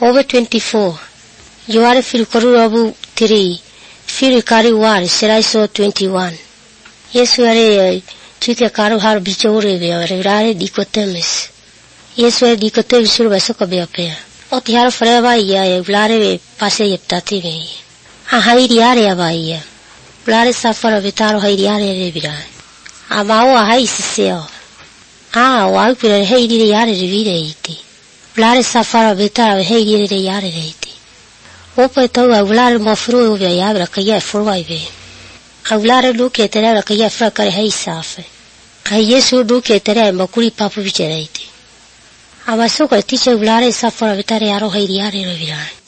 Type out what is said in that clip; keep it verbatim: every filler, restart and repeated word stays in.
Over twenty-four. You are fil koruabu three. Fil kari war seraiso twenty-one. Yesu are tuke karu har bichore be rare dicotemis. Yesu are dicotemis sur basoka be apea. Oti har freva ia blare pase yeptati be. A hairi area baia. Blare safara vitaro hairi area bira. Amao a hai siseo. Ah, wa pira hairi yare vide iti. Blare safara vitaro hairi yare iti. Opa toga blare mo fru be yabra kaya forwai be. A blare duke tere kaya fra kare hai safe. A Yesu duke tere makuri papu bichereti. A basoka tiche blare safara vitare aro hairi yare vira.